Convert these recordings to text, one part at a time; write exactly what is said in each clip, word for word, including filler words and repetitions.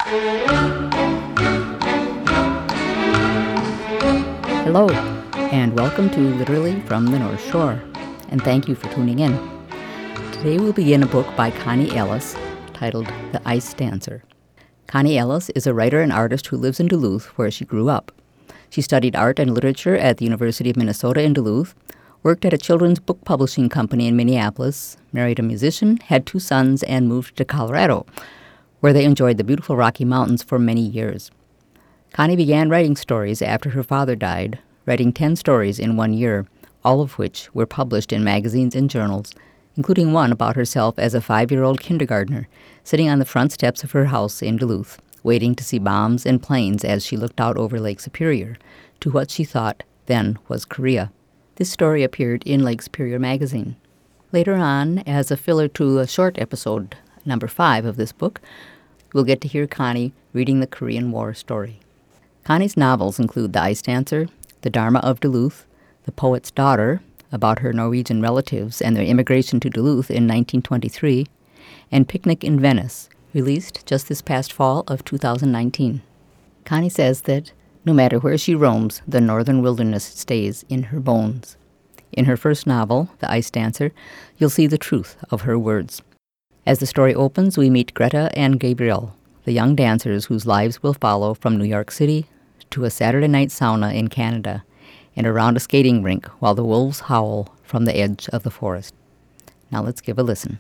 Hello, and welcome to Literally from the North Shore, and thank you for tuning in. Today we'll begin a book by Connie Ellis titled The Ice Dancer. Connie Ellis is a writer and artist who lives in Duluth, where she grew up. She studied art and literature at the University of Minnesota in Duluth, worked at a children's book publishing company in Minneapolis, married a musician, had two sons, and moved to Colorado, where they enjoyed the beautiful Rocky Mountains for many years. Connie began writing stories after her father died, writing ten stories in one year, all of which were published in magazines and journals, including one about herself as a five-year-old kindergartner, sitting on the front steps of her house in Duluth, waiting to see bombs and planes as she looked out over Lake Superior, to what she thought then was Korea. This story appeared in Lake Superior magazine. Later on, as a filler to a short episode, number five of this book, we'll get to hear Connie reading the Korean War story. Connie's novels include The Ice Dancer, The Dharma of Duluth, The Poet's Daughter, about her Norwegian relatives and their immigration to Duluth in nineteen twenty-three, and Picnic in Venice, released just this past fall of two thousand nineteen. Connie says that no matter where she roams, the northern wilderness stays in her bones. In her first novel, The Ice Dancer, you'll see the truth of her words. As the story opens, we meet Greta and Gabriel, the young dancers whose lives will follow from New York City to a Saturday night sauna in Canada and around a skating rink while the wolves howl from the edge of the forest. Now let's give a listen.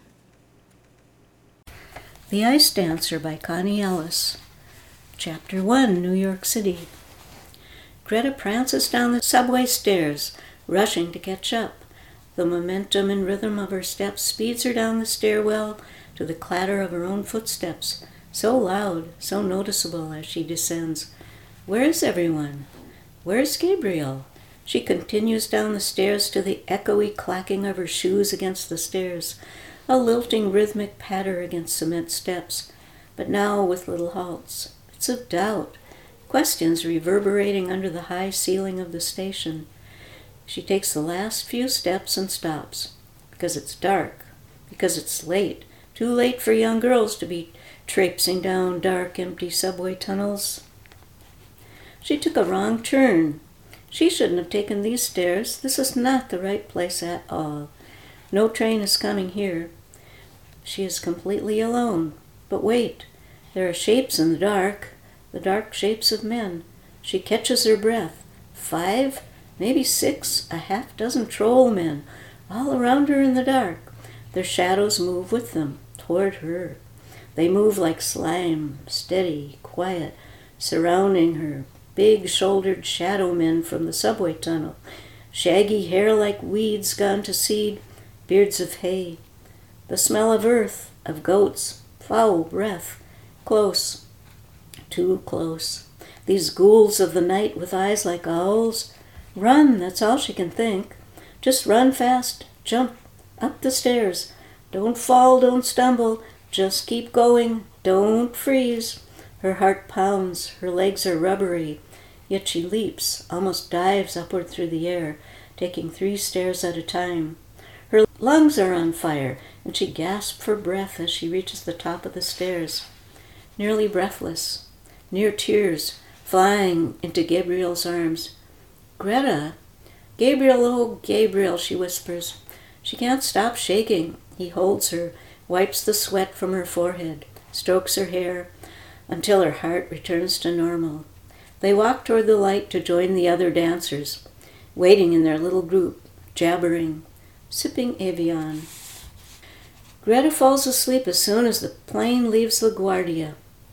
The Ice Dancer by Connie Ellis. Chapter one, New York City. Greta prances down the subway stairs, rushing to catch up. The momentum and rhythm of her steps speeds her down the stairwell to the clatter of her own footsteps, so loud, so noticeable as she descends. Where is everyone? Where is Gabriel? She continues down the stairs to the echoey clacking of her shoes against the stairs, a lilting rhythmic patter against cement steps, but now with little halts, bits of doubt, questions reverberating under the high ceiling of the station. She takes the last few steps and stops, because it's dark, because it's late, too late for young girls to be traipsing down dark, empty subway tunnels. She took a wrong turn. She shouldn't have taken these stairs. This is not the right place at all. No train is coming here. She is completely alone. But wait, there are shapes in the dark, the dark shapes of men. She catches her breath. Five, maybe six, a half dozen troll men, all around her in the dark. Their shadows move with them, toward her. They move like slime, steady, quiet, surrounding her. Big-shouldered shadow men from the subway tunnel, shaggy hair like weeds gone to seed, beards of hay. The smell of earth, of goats, foul breath, close, too close. These ghouls of the night with eyes like owls. Run, that's all she can think. Just run fast, jump, up the stairs. Don't fall, don't stumble, just keep going, don't freeze. Her heart pounds, her legs are rubbery, yet she leaps, almost dives upward through the air, taking three stairs at a time. Her lungs are on fire, and she gasps for breath as she reaches the top of the stairs. Nearly breathless, near tears, flying into Gabriel's arms. Greta! Gabriel, oh, Gabriel, she whispers. She can't stop shaking. He holds her, wipes the sweat from her forehead, strokes her hair, until her heart returns to normal. They walk toward the light to join the other dancers, waiting in their little group, jabbering, sipping Evian. Greta falls asleep as soon as the plane leaves LaGuardia.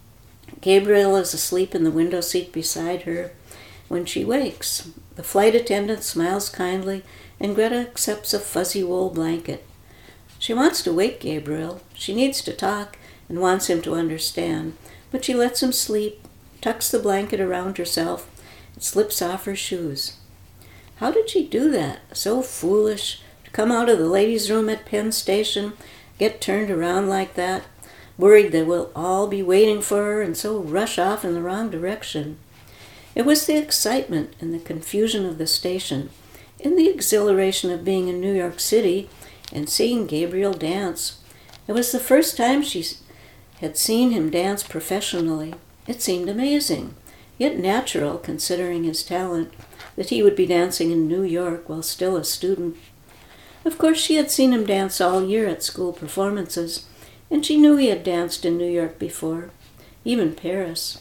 Gabriel is asleep in the window seat beside her. When she wakes, the flight attendant smiles kindly, and Greta accepts a fuzzy wool blanket. She wants to wake Gabriel. She needs to talk and wants him to understand, but she lets him sleep, tucks the blanket around herself, and slips off her shoes. How did she do that? So foolish, to come out of the ladies' room at Penn Station, get turned around like that, worried that we'll all be waiting for her, and so rush off in the wrong direction. It was the excitement and the confusion of the station, and the exhilaration of being in New York City and seeing Gabriel dance. It was the first time she had seen him dance professionally. It seemed amazing, yet natural considering his talent, that he would be dancing in New York while still a student. Of course, she had seen him dance all year at school performances, and she knew he had danced in New York before, even Paris.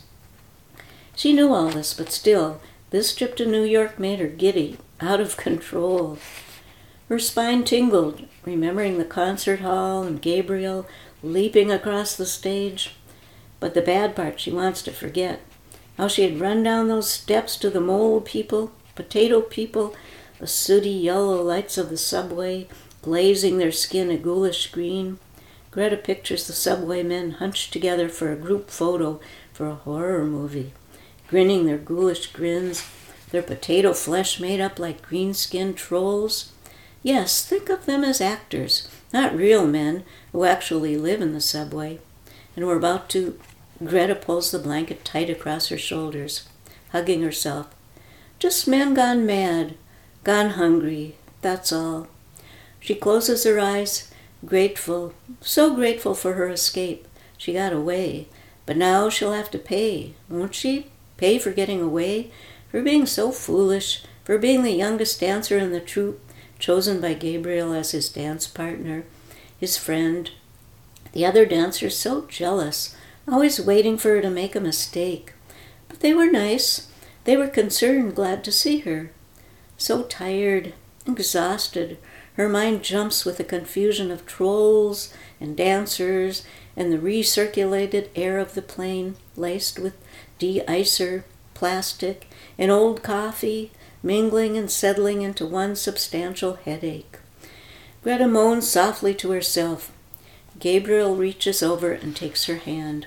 She knew all this, but still, this trip to New York made her giddy, out of control. Her spine tingled, remembering the concert hall and Gabriel leaping across the stage. But the bad part she wants to forget, how she had run down those steps to the mole people, potato people, the sooty yellow lights of the subway, glazing their skin a ghoulish green. Greta pictures the subway men hunched together for a group photo for a horror movie, grinning their ghoulish grins, their potato flesh made up like green-skinned trolls. Yes, think of them as actors, not real men who actually live in the subway. And we're about to... Greta pulls the blanket tight across her shoulders, hugging herself. Just men gone mad, gone hungry, that's all. She closes her eyes, grateful, so grateful for her escape. She got away, but now she'll have to pay, won't she? Pay for getting away, for being so foolish, for being the youngest dancer in the troupe, chosen by Gabriel as his dance partner, his friend. The other dancers so jealous, always waiting for her to make a mistake. But they were nice. They were concerned, glad to see her. So tired, exhausted, her mind jumps with a confusion of trolls and dancers and the recirculated air of the plane, laced with de-icer, plastic, and old coffee, mingling and settling into one substantial headache. Greta moans softly to herself. Gabriel reaches over and takes her hand.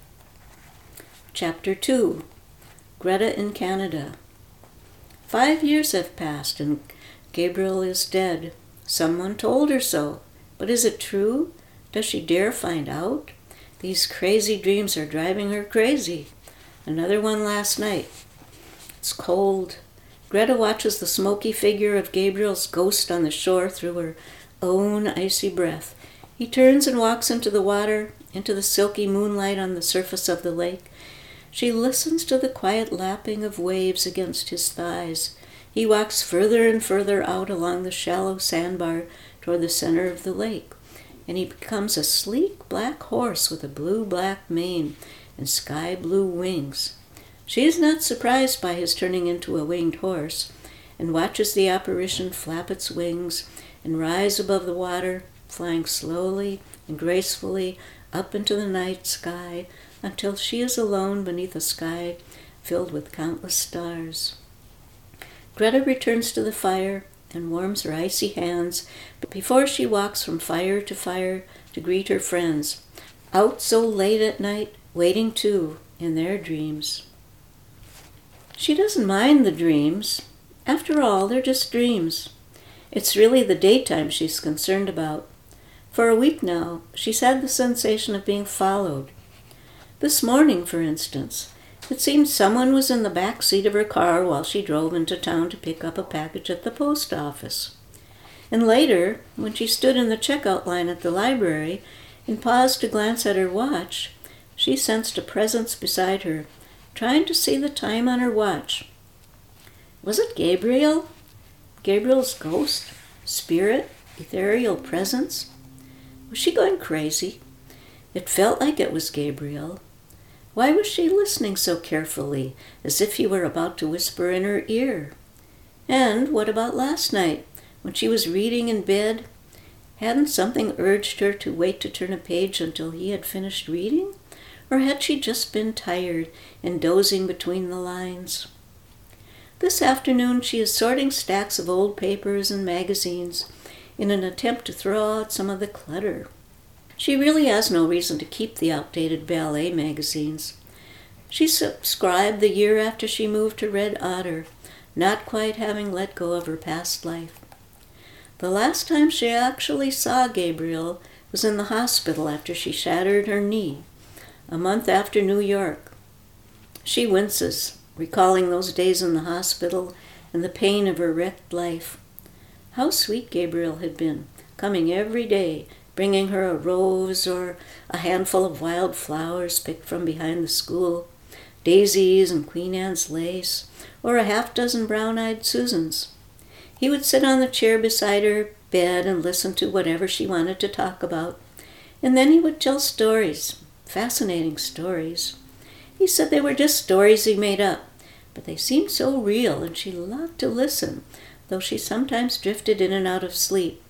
Chapter two. Greta in Canada. Five years have passed and Gabriel is dead. Someone told her so. But is it true? Does she dare find out? These crazy dreams are driving her crazy. Another one last night. It's cold. Greta watches the smoky figure of Gabriel's ghost on the shore through her own icy breath. He turns and walks into the water, into the silky moonlight on the surface of the lake. She listens to the quiet lapping of waves against his thighs. He walks further and further out along the shallow sandbar toward the center of the lake, and he becomes a sleek black horse with a blue-black mane and sky-blue wings. She is not surprised by his turning into a winged horse, and watches the apparition flap its wings and rise above the water, flying slowly and gracefully up into the night sky until she is alone beneath a sky filled with countless stars. Greta returns to the fire and warms her icy hands before she walks from fire to fire to greet her friends, out so late at night, waiting too in their dreams. She doesn't mind the dreams. After all, they're just dreams. It's really the daytime she's concerned about. For a week now, she's had the sensation of being followed. This morning, for instance, it seemed someone was in the back seat of her car while she drove into town to pick up a package at the post office. And later, when she stood in the checkout line at the library and paused to glance at her watch, she sensed a presence beside her, trying to see the time on her watch. Was it Gabriel? Gabriel's ghost? Spirit? Ethereal presence? Was she going crazy? It felt like it was Gabriel. Why was she listening so carefully, as if he were about to whisper in her ear? And what about last night, when she was reading in bed? Hadn't something urged her to wait to turn a page until he had finished reading? Or had she just been tired and dozing between the lines? This afternoon she is sorting stacks of old papers and magazines in an attempt to throw out some of the clutter. She really has no reason to keep the outdated ballet magazines. She subscribed the year after she moved to Red Otter, not quite having let go of her past life. The last time she actually saw Gabriel was in the hospital after she shattered her knee, a month after New York. She winces, recalling those days in the hospital and the pain of her wrecked life. How sweet Gabriel had been, coming every day, bringing her a rose or a handful of wild flowers picked from behind the school, daisies and Queen Anne's lace, or a half dozen brown-eyed Susans. He would sit on the chair beside her bed and listen to whatever she wanted to talk about, and then he would tell stories, fascinating stories. He said they were just stories he made up, but they seemed so real, and she loved to listen, though she sometimes drifted in and out of sleep.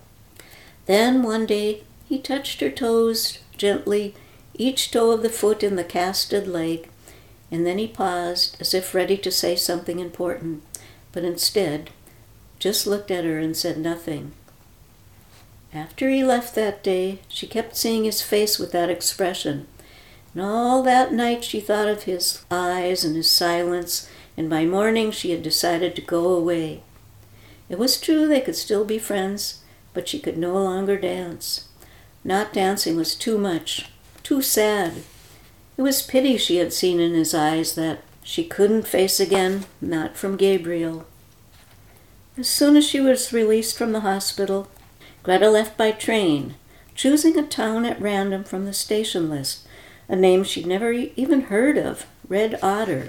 Then one day he touched her toes gently, each toe of the foot in the casted leg, and then he paused as if ready to say something important, but instead just looked at her and said nothing. After he left that day, she kept seeing his face with that expression, and all that night she thought of his eyes and his silence, and by morning she had decided to go away. It was true they could still be friends, but she could no longer dance. Not dancing was too much, too sad. It was pity she had seen in his eyes that she couldn't face again, not from Gabriel. As soon as she was released from the hospital, Greta left by train, choosing a town at random from the station list, a name she'd never even heard of, Red Otter.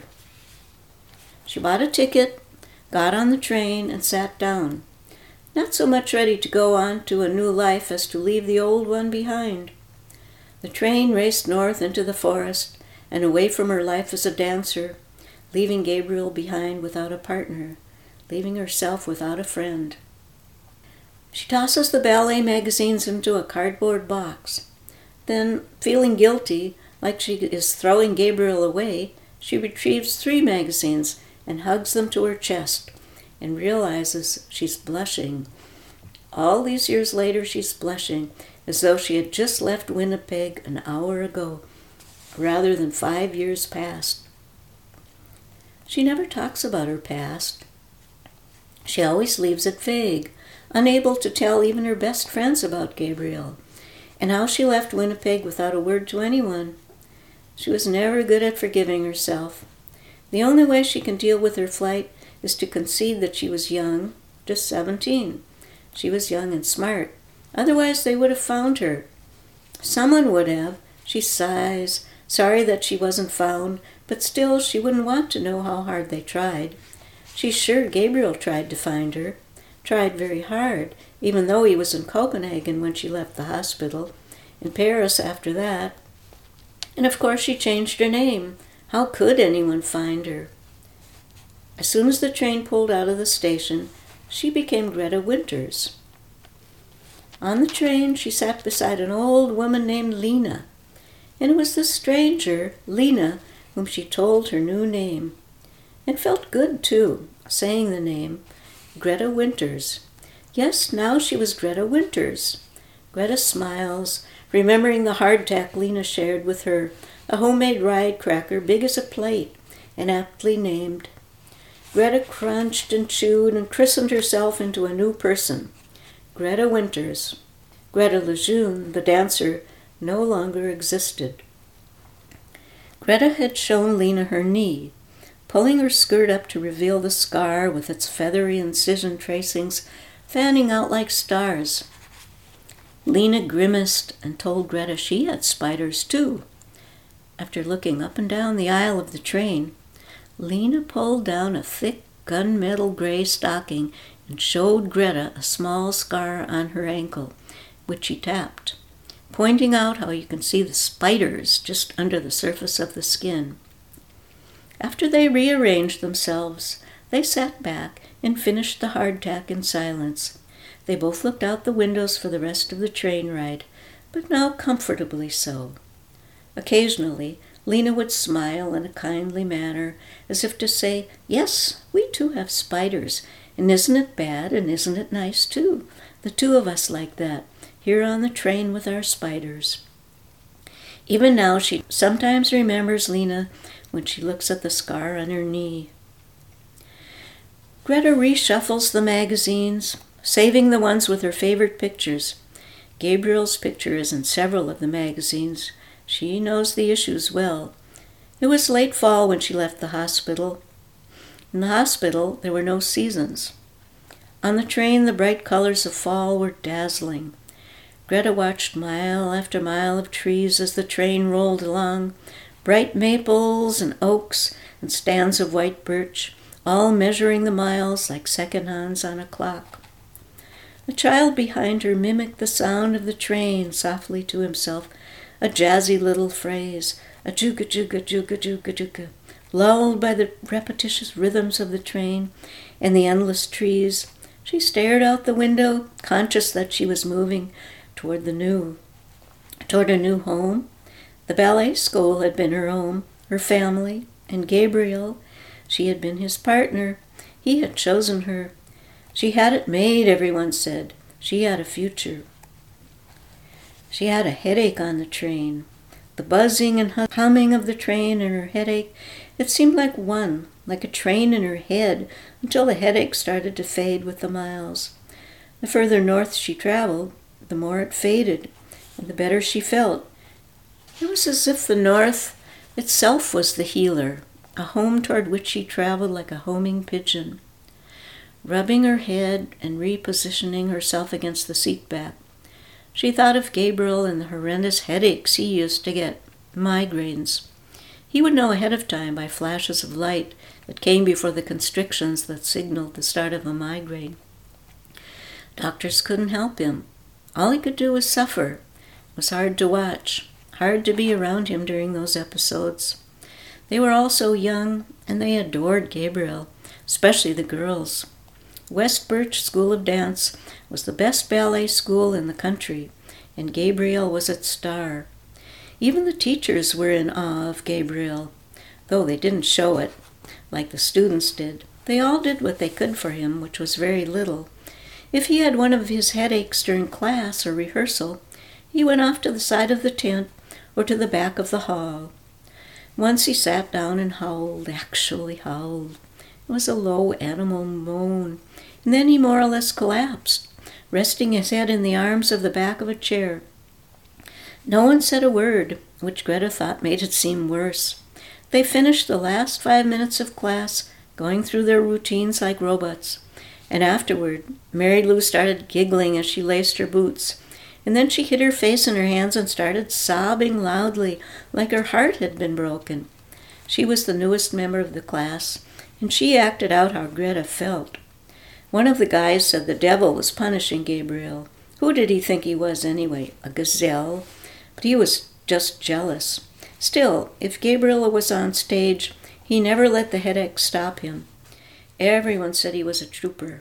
She bought a ticket, got on the train, and sat down, not so much ready to go on to a new life as to leave the old one behind. The train raced north into the forest and away from her life as a dancer, leaving Gabriel behind without a partner, leaving herself without a friend. She tosses the ballet magazines into a cardboard box. Then, feeling guilty, like she is throwing Gabriel away, she retrieves three magazines and hugs them to her chest and realizes she's blushing. All these years later, she's blushing as though she had just left Winnipeg an hour ago, rather than five years past. She never talks about her past. She always leaves it vague, unable to tell even her best friends about Gabriel, and how she left Winnipeg without a word to anyone. She was never good at forgiving herself. The only way she can deal with her flight is to concede that she was young, just seventeen. She was young and smart. Otherwise they would have found her. Someone would have. She sighs, sorry that she wasn't found, but still she wouldn't want to know how hard they tried. She's sure Gabriel tried to find her, tried very hard, even though he was in Copenhagen when she left the hospital, in Paris after that. And of course she changed her name. How could anyone find her? As soon as the train pulled out of the station, she became Greta Winters. On the train, she sat beside an old woman named Lena, and it was the stranger, Lena, whom she told her new name. It felt good, too, saying the name, Greta Winters. Yes, now she was Greta Winters. Greta smiles, remembering the hardtack Lena shared with her, a homemade ride cracker big as a plate and aptly named. Greta crunched and chewed and christened herself into a new person, Greta Winters. Greta Lejeune, the dancer, no longer existed. Greta had shown Lena her knee, pulling her skirt up to reveal the scar with its feathery incision tracings fanning out like stars. Lena grimaced and told Greta she had spiders too. After looking up and down the aisle of the train, Lena pulled down a thick gunmetal gray stocking and showed Greta a small scar on her ankle, which she tapped, pointing out how you can see the spiders just under the surface of the skin. After they rearranged themselves, they sat back and finished the hardtack in silence. They both looked out the windows for the rest of the train ride, but now comfortably so. Occasionally, Lena would smile in a kindly manner, as if to say, yes, we too have spiders, and isn't it bad and isn't it nice too, the two of us like that, here on the train with our spiders. Even now she sometimes remembers Lena when she looks at the scar on her knee. Greta reshuffles the magazines, saving the ones with her favorite pictures. Gabriel's picture is in several of the magazines. She knows the issues well. It was late fall when she left the hospital. In the hospital, there were no seasons. On the train, the bright colors of fall were dazzling. Greta watched mile after mile of trees as the train rolled along, bright maples and oaks and stands of white birch, all measuring the miles like second hands on a clock. The child behind her mimicked the sound of the train softly to himself, a jazzy little phrase, a juga juga juga juga juga, lulled by the repetitious rhythms of the train and the endless trees. She stared out the window, conscious that she was moving toward the new, toward a new home. The ballet school had been her home, her family, and Gabriel, she had been his partner. He had chosen her. She had it made, everyone said. She had a future. She had a headache on the train. The buzzing and humming of the train and her headache, it seemed like one, like a train in her head, until the headache started to fade with the miles. The further north she traveled, the more it faded, and the better she felt. It was as if the north itself was the healer, a home toward which she traveled like a homing pigeon. Rubbing her head and repositioning herself against the seat back, she thought of Gabriel and the horrendous headaches he used to get, migraines. He would know ahead of time by flashes of light that came before the constrictions that signaled the start of a migraine. Doctors couldn't help him. All he could do was suffer. It was hard to watch, hard to be around him during those episodes. They were all so young, and they adored Gabriel, especially the girls. West Birch School of Dance was the best ballet school in the country, and Gabriel was its star. Even the teachers were in awe of Gabriel, though they didn't show it, like the students did. They all did what they could for him, which was very little. If he had one of his headaches during class or rehearsal, he went off to the side of the tent or to the back of the hall. Once he sat down and howled, actually howled. It was a low animal moan, and then he more or less collapsed, resting his head in the arms of the back of a chair. No one said a word, which Greta thought made it seem worse. They finished the last five minutes of class, going through their routines like robots, and afterward, Mary Lou started giggling as she laced her boots, and then she hid her face in her hands and started sobbing loudly, like her heart had been broken. She was the newest member of the class, and she acted out how Greta felt. One of the guys said the devil was punishing Gabriel. Who did he think he was anyway? A gazelle? But he was just jealous. Still, if Gabriel was on stage, he never let the headache stop him. Everyone said he was a trooper.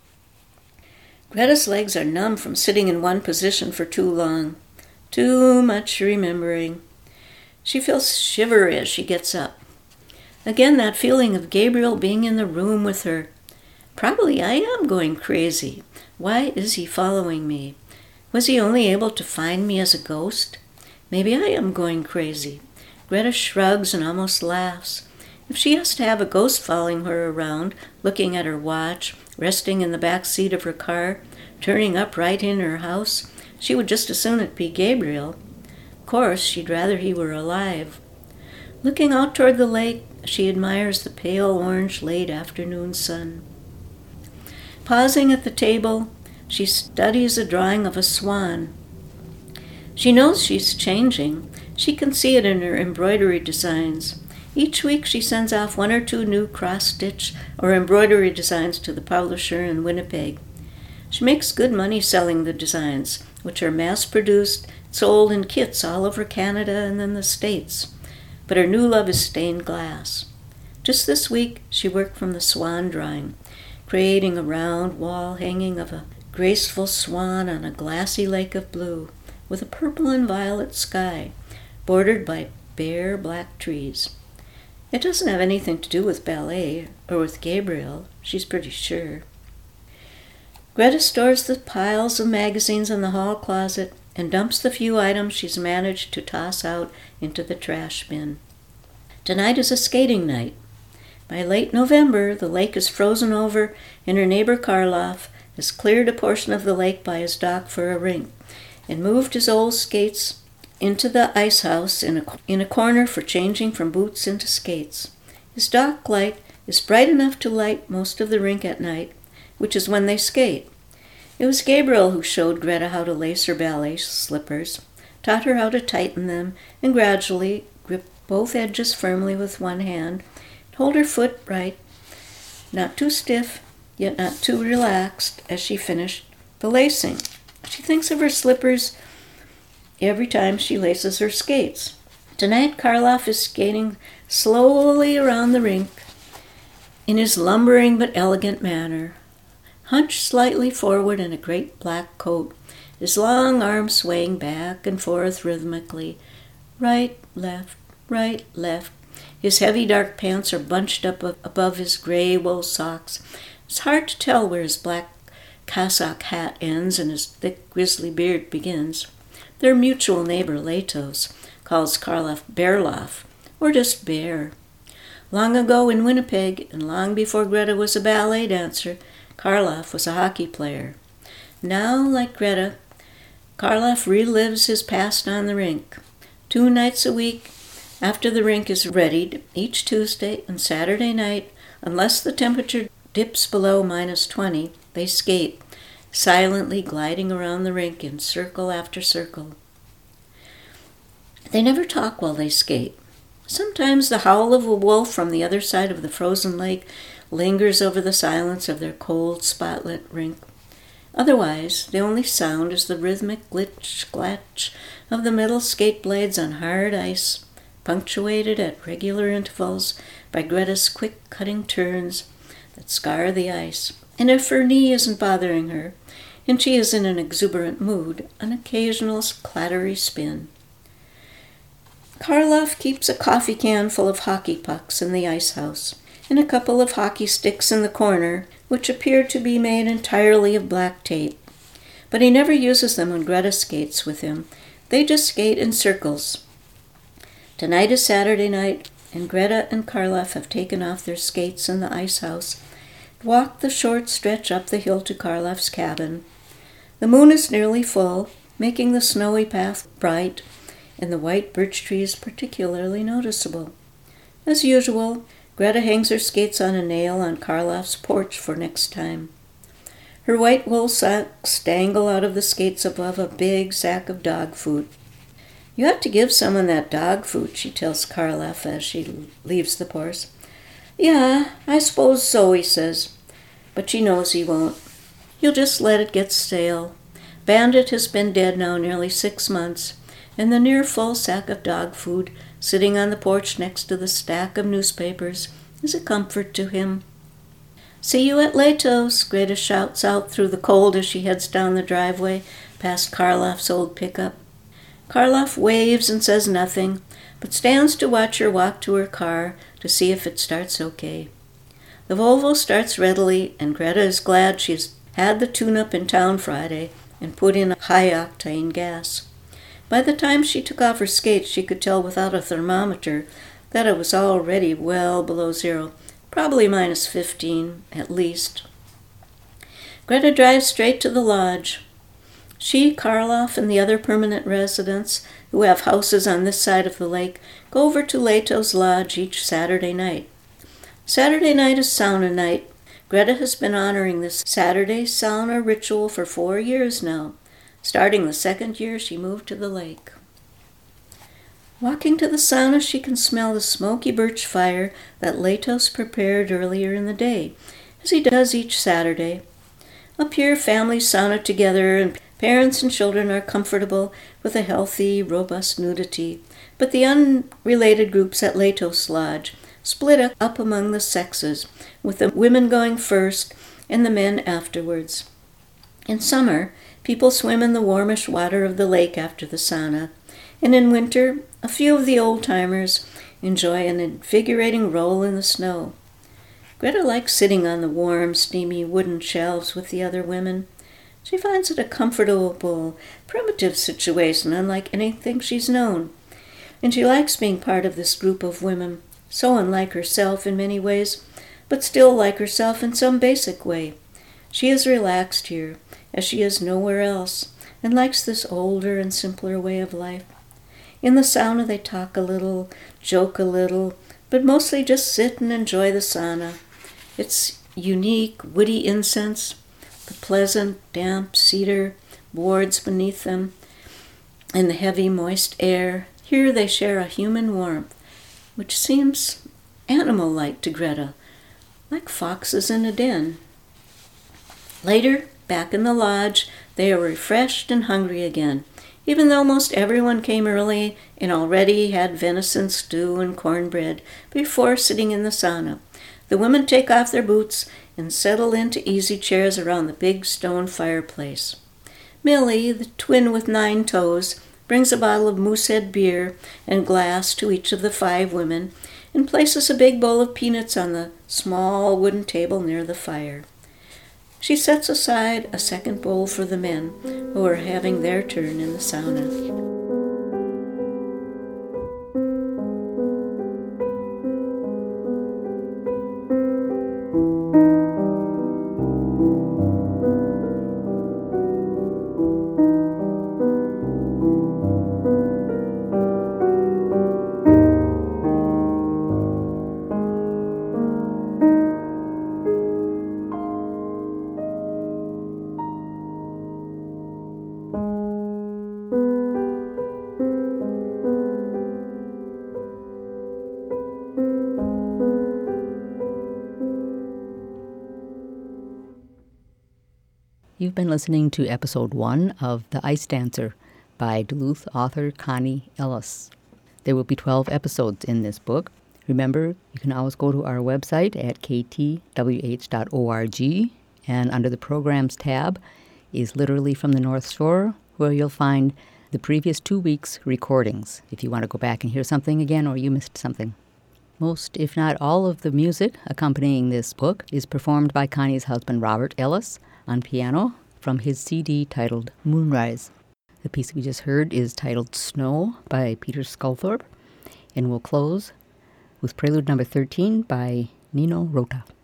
Greta's legs are numb from sitting in one position for too long. Too much remembering. She feels shivery as she gets up. Again, that feeling of Gabriel being in the room with her. Probably I am going crazy. Why is he following me? Was he only able to find me as a ghost? Maybe I am going crazy. Greta shrugs and almost laughs. If she has to have a ghost following her around, looking at her watch, resting in the back seat of her car, turning upright in her house, she would just as soon it be Gabriel. Of course, she'd rather he were alive. Looking out toward the lake, she admires the pale orange late afternoon sun. Pausing at the table, she studies a drawing of a swan. She knows she's changing. She can see it in her embroidery designs. Each week she sends off one or two new cross-stitch or embroidery designs to the publisher in Winnipeg. She makes good money selling the designs, which are mass-produced, sold in kits all over Canada and then the States. But her new love is stained glass. Just this week she worked from the swan drawing, creating a round wall hanging of a graceful swan on a glassy lake of blue, with a purple and violet sky, bordered by bare black trees. It doesn't have anything to do with ballet or with Gabriel, she's pretty sure. Greta stores the piles of magazines in the hall closet and dumps the few items she's managed to toss out into the trash bin. Tonight is a skating night. By late November, the lake is frozen over, and her neighbor Karloff has cleared a portion of the lake by his dock for a rink and moved his old skates into the ice house in a, in a corner for changing from boots into skates. His dock light is bright enough to light most of the rink at night, which is when they skate. It was Gabriel who showed Greta how to lace her ballet slippers, taught her how to tighten them, and gradually grip both edges firmly with one hand, hold her foot right, not too stiff, yet not too relaxed, as she finished the lacing. She thinks of her slippers every time she laces her skates. Tonight, Karloff is skating slowly around the rink in his lumbering but elegant manner, hunched slightly forward in a great black coat, his long arms swaying back and forth rhythmically, right, left, right, left. His heavy dark pants are bunched up above his gray wool socks. It's hard to tell where his black cassock hat ends and his thick grizzly beard begins. Their mutual neighbor, Latos, calls Karloff Bearloff, or just Bear. Long ago in Winnipeg, and long before Greta was a ballet dancer, Karloff was a hockey player. Now, like Greta, Karloff relives his past on the rink. Two nights a week, after the rink is readied, each Tuesday and Saturday night, unless the temperature dips below minus twenty, they skate, silently gliding around the rink in circle after circle. They never talk while they skate. Sometimes the howl of a wolf from the other side of the frozen lake lingers over the silence of their cold, spotlit rink. Otherwise, the only sound is the rhythmic glitch-glatch of the metal skate blades on hard ice, punctuated at regular intervals by Greta's quick cutting turns that scar the ice. And if her knee isn't bothering her, and she is in an exuberant mood, an occasional clattery spin. Karloff keeps a coffee can full of hockey pucks in the ice house, and a couple of hockey sticks in the corner, which appear to be made entirely of black tape. But he never uses them when Greta skates with him. They just skate in circles. Tonight is Saturday night, and Greta and Karloff have taken off their skates in the ice house, walked the short stretch up the hill to Karloff's cabin. The moon is nearly full, making the snowy path bright, and the white birch trees particularly noticeable. As usual, Greta hangs her skates on a nail on Karloff's porch for next time. Her white wool socks dangle out of the skates above a big sack of dog food. "You ought to give someone that dog food," she tells Karloff as she leaves the porch. "Yeah, I suppose so," he says, but she knows he won't. He'll just let it get stale. Bandit has been dead now nearly six months, and the near-full sack of dog food sitting on the porch next to the stack of newspapers is a comfort to him. "See you at Latos," Greta shouts out through the cold as she heads down the driveway past Karloff's old pickup. Karloff waves and says nothing, but stands to watch her walk to her car to see if it starts okay. The Volvo starts readily, and Greta is glad she's had the tune-up in town Friday and put in high-octane gas. By the time she took off her skates, she could tell without a thermometer that it was already well below zero, probably minus fifteen at least. Greta drives straight to the lodge. She, Karloff, and the other permanent residents who have houses on this side of the lake go over to Latos Lodge each Saturday night. Saturday night is sauna night. Greta has been honoring this Saturday sauna ritual for four years now. Starting the second year she moved to the lake. Walking to the sauna, she can smell the smoky birch fire that Latos prepared earlier in the day, as he does each Saturday. Up here, families sauna together, and parents and children are comfortable with a healthy, robust nudity. But the unrelated groups at Latos Lodge split up among the sexes, with the women going first and the men afterwards. In summer, people swim in the warmish water of the lake after the sauna, and in winter, a few of the old-timers enjoy an invigorating roll in the snow. Greta likes sitting on the warm, steamy wooden shelves with the other women. She finds it a comfortable, primitive situation unlike anything she's known, and she likes being part of this group of women, so unlike herself in many ways, but still like herself in some basic way. She is relaxed here, as she is nowhere else, and likes this older and simpler way of life. In the sauna they talk a little, joke a little, but mostly just sit and enjoy the sauna. Its unique, woody incense, the pleasant, damp cedar boards beneath them, and the heavy, moist air. Here they share a human warmth, which seems animal-like to Greta, like foxes in a den. Later, back in the lodge, they are refreshed and hungry again, even though most everyone came early and already had venison stew and cornbread before sitting in the sauna. The women take off their boots and settle into easy chairs around the big stone fireplace. Millie, the twin with nine toes, brings a bottle of Moosehead beer and glass to each of the five women and places a big bowl of peanuts on the small wooden table near the fire. She sets aside a second bowl for the men who are having their turn in the sauna. You've been listening to episode one of The Ice Dancer by Duluth author Connie Ellis. There will be twelve episodes in this book. Remember, you can always go to our website at k t w h dot org, and under the Programs tab is Literally from the North Shore, where you'll find the previous two weeks' recordings, if you want to go back and hear something again or you missed something. Most, if not all, of the music accompanying this book is performed by Connie's husband, Robert Ellis, on piano from his C D titled Moonrise. The piece we just heard is titled Snow by Peter Sculthorpe, and we'll close with Prelude number thirteen by Nino Rota.